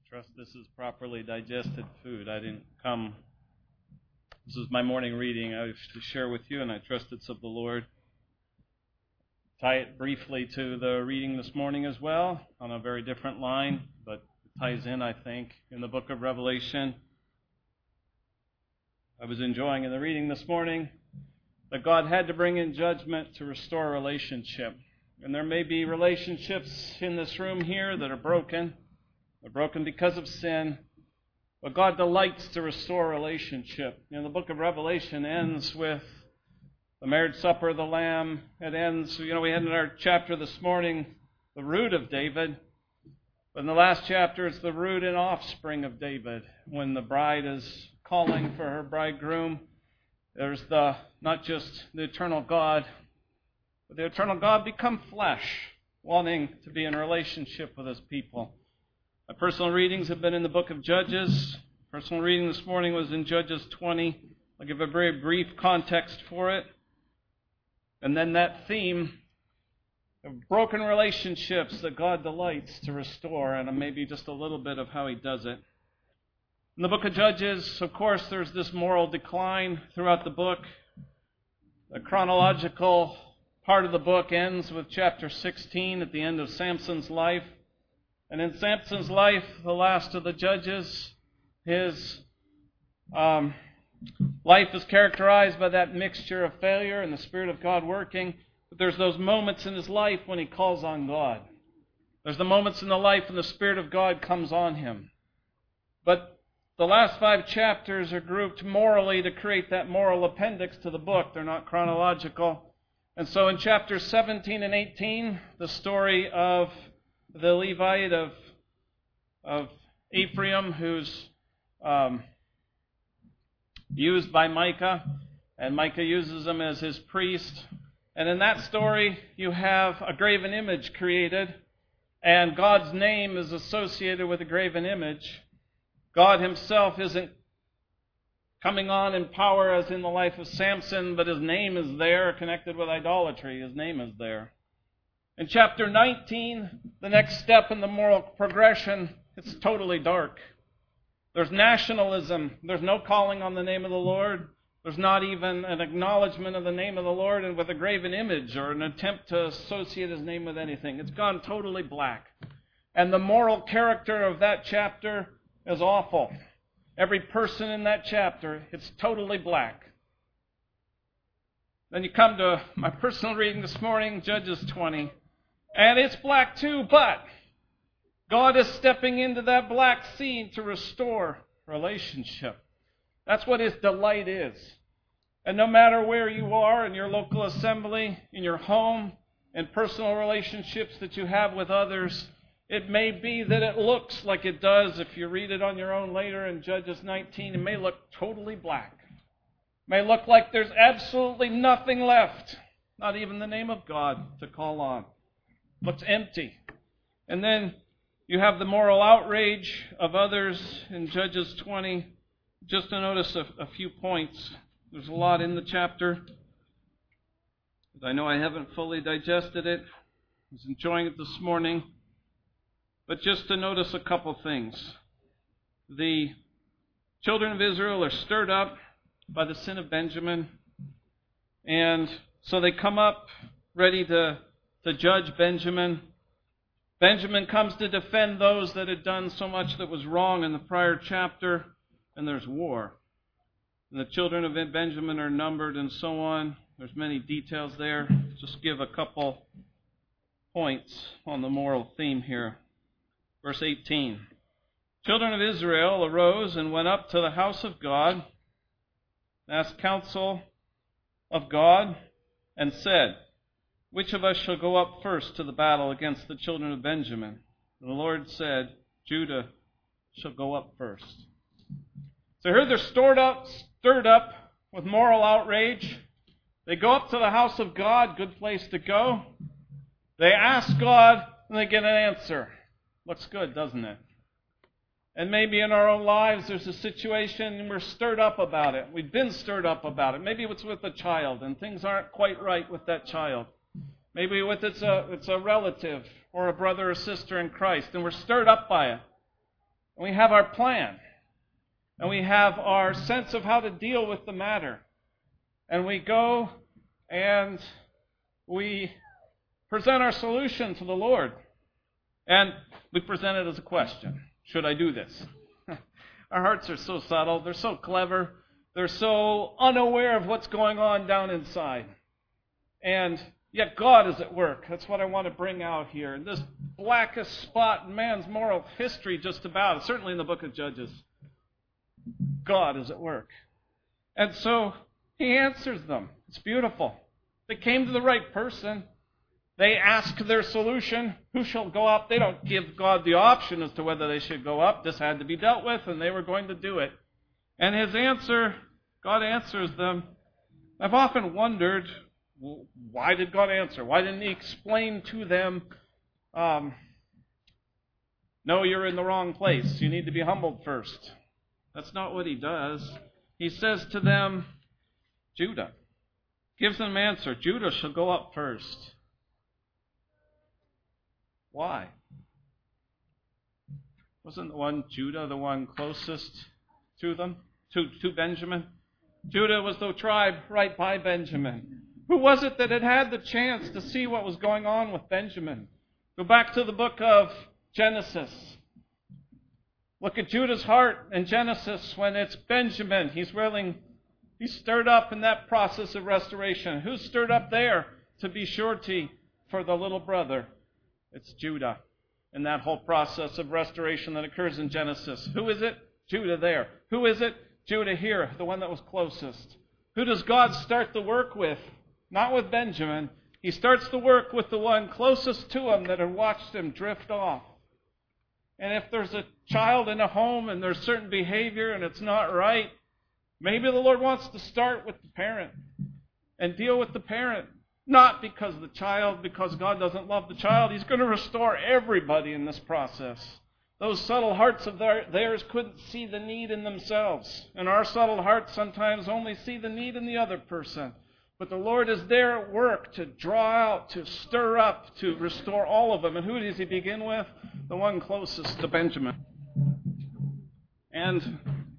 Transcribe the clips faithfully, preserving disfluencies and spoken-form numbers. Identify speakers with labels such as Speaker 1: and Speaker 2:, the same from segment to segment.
Speaker 1: Trust this is properly digested food. I didn't come. This is my morning reading I have to share with you, and I trust it's of the Lord. Tie it briefly to the reading this morning as well, on a very different line, but it ties in, I think, in the book of Revelation. I was enjoying in the reading this morning that God had to bring in judgment to restore a relationship. And there may be relationships in this room here that are broken. They're broken because of sin. But God delights to restore a relationship. You know, the book of Revelation ends with the marriage supper of the Lamb. It ends, you know, we had in our chapter this morning the root of David. But in the last chapter, it's the root and offspring of David. When the bride is calling for her bridegroom, there's the not just the eternal God, but the eternal God become flesh, wanting to be in a relationship with His people. My personal readings have been in the book of Judges. Personal reading this morning was in Judges twenty. I'll give a very brief context for it. And then that theme of broken relationships that God delights to restore, and maybe just a little bit of how He does it. In the book of Judges, of course, there's this moral decline throughout the book. The chronological part of the book ends with chapter sixteen at the end of Samson's life. And in Samson's life, the last of the judges, his um, life is characterized by that mixture of failure and the Spirit of God working. But there's those moments in his life when he calls on God. There's the moments in the life when the Spirit of God comes on him. But the last five chapters are grouped morally to create that moral appendix to the book. They're not chronological. And so in chapters seventeen and eighteen, the story of the Levite of, of Ephraim, who's um, used by Micah, and Micah uses him as his priest. And in that story, you have a graven image created, and God's name is associated with the graven image. God Himself isn't coming on in power as in the life of Samson, but His name is there, connected with idolatry. His name is there. In chapter nineteen, the next step in the moral progression, it's totally dark. There's nationalism. There's no calling on the name of the Lord. There's not even an acknowledgement of the name of the Lord and with a graven image or an attempt to associate His name with anything. It's gone totally black. And the moral character of that chapter is awful. Every person in that chapter, it's totally black. Then you come to my personal reading this morning, Judges twenty. And it's black too, but God is stepping into that black scene to restore relationship. That's what His delight is. And no matter where you are in your local assembly, in your home, in personal relationships that you have with others, it may be that it looks like it does. If you read it on your own later in Judges nineteen, it may look totally black. It may look like there's absolutely nothing left, not even the name of God to call on. It looks empty. And then you have the moral outrage of others in Judges twenty. Just to notice a, a few points. There's a lot in the chapter. I know I haven't fully digested it. I was enjoying it this morning. But just to notice a couple things. The children of Israel are stirred up by the sin of Benjamin. And so they come up ready to, to judge Benjamin. Benjamin comes to defend those that had done so much that was wrong in the prior chapter. And there's war. And the children of Benjamin are numbered and so on. There's many details there. Just give a couple points on the moral theme here. Verse eighteen. Children of Israel arose and went up to the house of God, asked counsel of God, and said, which of us shall go up first to the battle against the children of Benjamin? And the Lord said, Judah shall go up first. So here they're stirred up, stirred up with moral outrage. They go up to the house of God, good place to go. They ask God, and they get an answer. Looks good, doesn't it? And maybe in our own lives there's a situation and we're stirred up about it. We've been stirred up about it. Maybe it's with a child and things aren't quite right with that child. Maybe with it's a, it's a relative or a brother or sister in Christ and we're stirred up by it. And we have our plan. And we have our sense of how to deal with the matter. And we go and we present our solution to the Lord. And we present it as a question. Should I do this? Our hearts are so subtle. They're so clever. They're so unaware of what's going on down inside. And yet God is at work. That's what I want to bring out here. This blackest spot in man's moral history just about, certainly in the book of Judges. God is at work. And so he answers them. It's beautiful. They came to the right person. They ask their solution. Who shall go up? They don't give God the option as to whether they should go up. This had to be dealt with, and they were going to do it. And his answer, God answers them. I've often wondered, why did God answer? Why didn't he explain to them, um, no, you're in the wrong place. You need to be humbled first. That's not what he does. He says to them, Judah. Gives them an answer. Judah shall go up first. Why? Wasn't the one Judah the one closest to them, to, to Benjamin? Judah was the tribe right by Benjamin. Who was it that had had the chance to see what was going on with Benjamin? Go back to the book of Genesis. Look at Judah's heart in Genesis when it's Benjamin. He's willing, he's stirred up in that process of restoration. Who's stirred up there to be surety for the little brother? It's Judah in that whole process of restoration that occurs in Genesis. Who is it? Judah there. Who is it? Judah here, the one that was closest. Who does God start the work with? Not with Benjamin. He starts the work with the one closest to him that had watched him drift off. And if there's a child in a home and there's certain behavior and it's not right, maybe the Lord wants to start with the parent and deal with the parent. Not because of the child, because God doesn't love the child. He's going to restore everybody in this process. Those subtle hearts of theirs couldn't see the need in themselves. And our subtle hearts sometimes only see the need in the other person. But the Lord is there at work to draw out, to stir up, to restore all of them. And who does he begin with? The one closest to Benjamin. And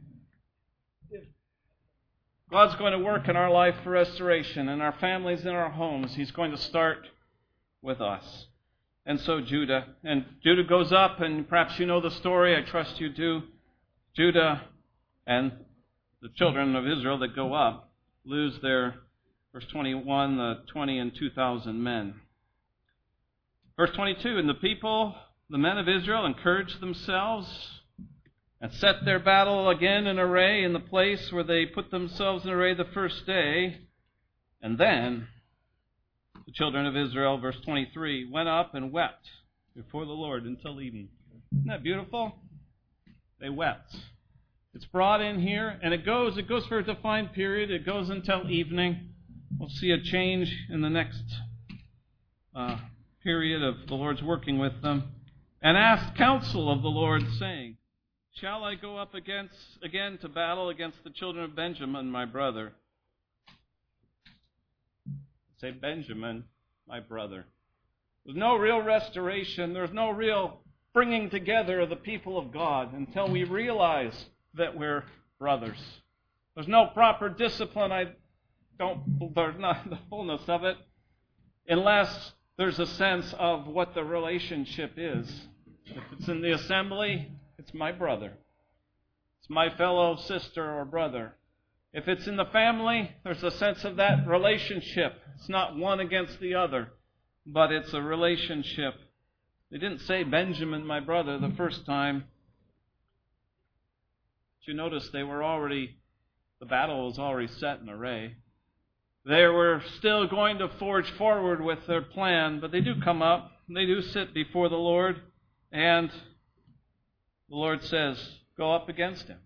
Speaker 1: God's going to work in our life for restoration, in our families, in our homes. He's going to start with us. And so Judah. And Judah goes up, and perhaps you know the story. I trust you do. Judah and the children of Israel that go up lose their, verse twenty-one, the twenty and two thousand men. Verse twenty-two, and the people, the men of Israel, encouraged themselves and set their battle again in array in the place where they put themselves in array the first day. And then the children of Israel, verse twenty-three, went up and wept before the Lord until evening. Isn't that beautiful? They wept. It's brought in here, and it goes, it goes for a defined period. It goes until evening. We'll see a change in the next uh, period of the Lord's working with them. And asked counsel of the Lord, saying, shall I go up against again to battle against the children of Benjamin, my brother? Say, Benjamin, my brother. There's no real restoration. There's no real bringing together of the people of God until we realize that we're brothers. There's no proper discipline. I don't, there's not the fullness of it, unless there's a sense of what the relationship is. If it's in the assembly, it's my brother. It's my fellow sister or brother. If it's in the family, there's a sense of that relationship. It's not one against the other, but it's a relationship. They didn't say Benjamin, my brother, the first time. But you notice they were already, the battle was already set in array. They were still going to forge forward with their plan, but they do come up. They do sit before the Lord, and the Lord says, go up against him.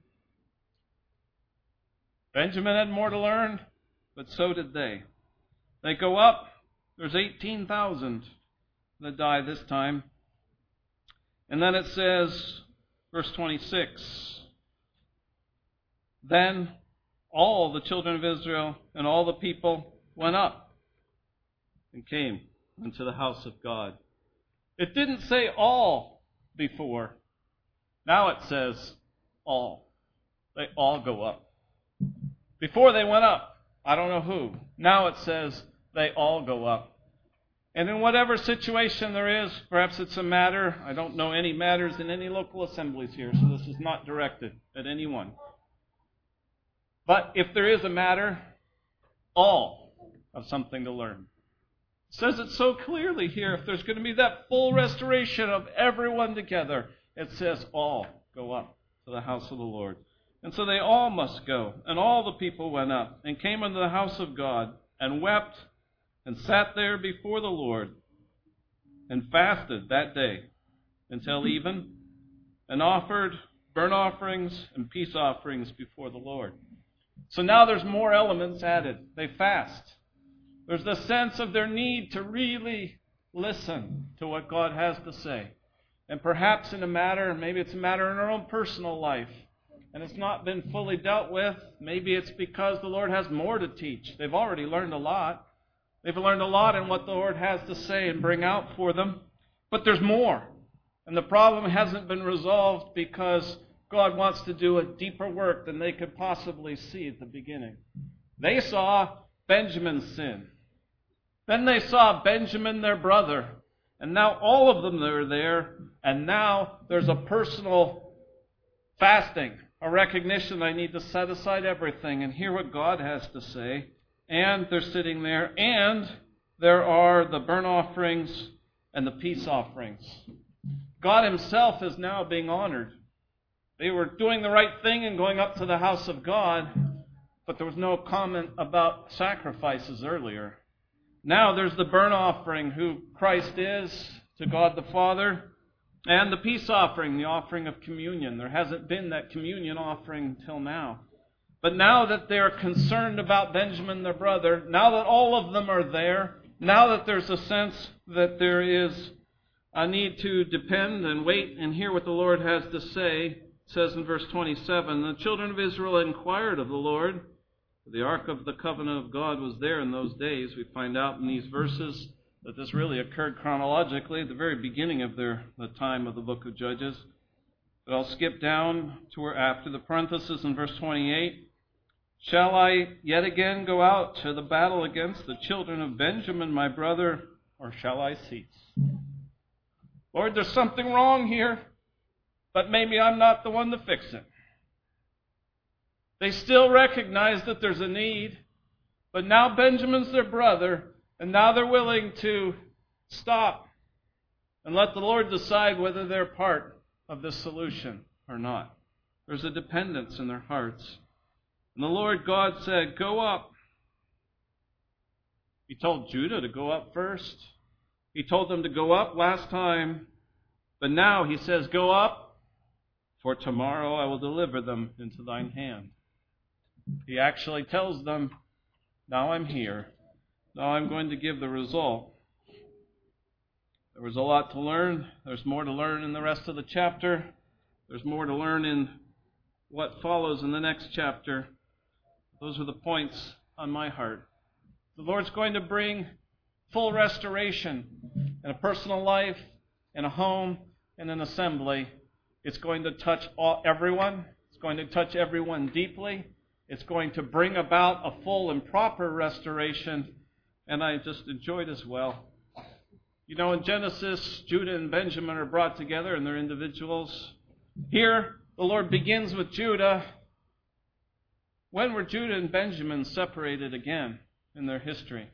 Speaker 1: Benjamin had more to learn, but so did they. They go up. There's eighteen thousand that die this time. And then it says, verse twenty-six, then all the children of Israel and all the people went up and came into the house of God. It didn't say all before. Now it says all. They all go up. Before they went up, I don't know who. Now it says they all go up. And in whatever situation there is, perhaps it's a matter, I don't know any matters in any local assemblies here, so this is not directed at anyone. But if there is a matter, all have something to learn. It says it so clearly here. If there's going to be that full restoration of everyone together, it says all go up to the house of the Lord. And so they all must go. And all the people went up and came into the house of God and wept and sat there before the Lord and fasted that day until even and offered burnt offerings and peace offerings before the Lord. So now there's more elements added. They fast. There's the sense of their need to really listen to what God has to say. And perhaps in a matter, maybe it's a matter in our own personal life, and it's not been fully dealt with. Maybe it's because the Lord has more to teach. They've already learned a lot. They've learned a lot in what the Lord has to say and bring out for them. But there's more. And the problem hasn't been resolved because God wants to do a deeper work than they could possibly see at the beginning. They saw Benjamin's sin. Then they saw Benjamin, their brother. And now all of them are there. And now there's a personal fasting, a recognition I need to set aside everything and hear what God has to say. And they're sitting there. And there are the burnt offerings and the peace offerings. God himself is now being honored. They were doing the right thing and going up to the house of God, but there was no comment about sacrifices earlier. Now there's the burnt offering, who Christ is to God the Father, and the peace offering, the offering of communion. There hasn't been that communion offering till now. But now that they're concerned about Benjamin, their brother, now that all of them are there, now that there's a sense that there is a need to depend and wait and hear what the Lord has to say, it says in verse twenty-seven, the children of Israel inquired of the Lord. The ark of the covenant of God was there in those days. We find out in these verses that this really occurred chronologically at the very beginning of their, the time of the book of Judges. But I'll skip down to where after the parenthesis in verse twenty-eight. Shall I yet again go out to the battle against the children of Benjamin, my brother, or shall I cease? Lord, there's something wrong here, but maybe I'm not the one to fix it. They still recognize that there's a need, but now Benjamin's their brother, and now they're willing to stop and let the Lord decide whether they're part of this solution or not. There's a dependence in their hearts. And the Lord God said, go up. He told Judah to go up first. He told them to go up last time. But now he says, go up, for tomorrow I will deliver them into thine hand. He actually tells them, now I'm here. Now I'm going to give the result. There was a lot to learn. There's more to learn in the rest of the chapter. There's more to learn in what follows in the next chapter. Those are the points on my heart. The Lord's going to bring full restoration in a personal life, in a home, in an assembly. It's going to touch all, everyone. It's going to touch everyone deeply. It's going to bring about a full and proper restoration. And I just enjoyed as well. You know, in Genesis, Judah and Benjamin are brought together and they're individuals. Here, the Lord begins with Judah. When were Judah and Benjamin separated again in their history?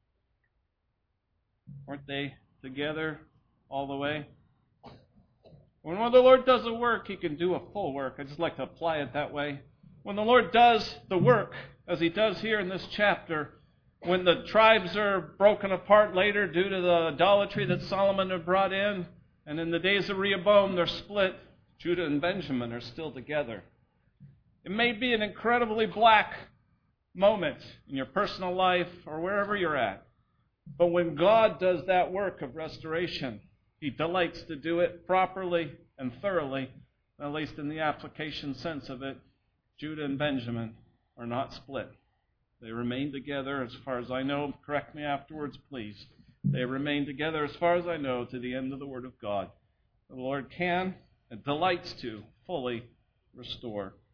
Speaker 1: Weren't they together all the way? When the Lord does a work, he can do a full work. I just like to apply it that way. When the Lord does the work, as he does here in this chapter, when the tribes are broken apart later due to the idolatry that Solomon had brought in, and in the days of Rehoboam they're split, Judah and Benjamin are still together. It may be an incredibly black moment in your personal life or wherever you're at. But when God does that work of restoration, he delights to do it properly and thoroughly, at least in the application sense of it. Judah and Benjamin are not split. They remain together as far as I know. Correct me afterwards, please. They remain together as far as I know to the end of the Word of God. The Lord can and delights to fully restore.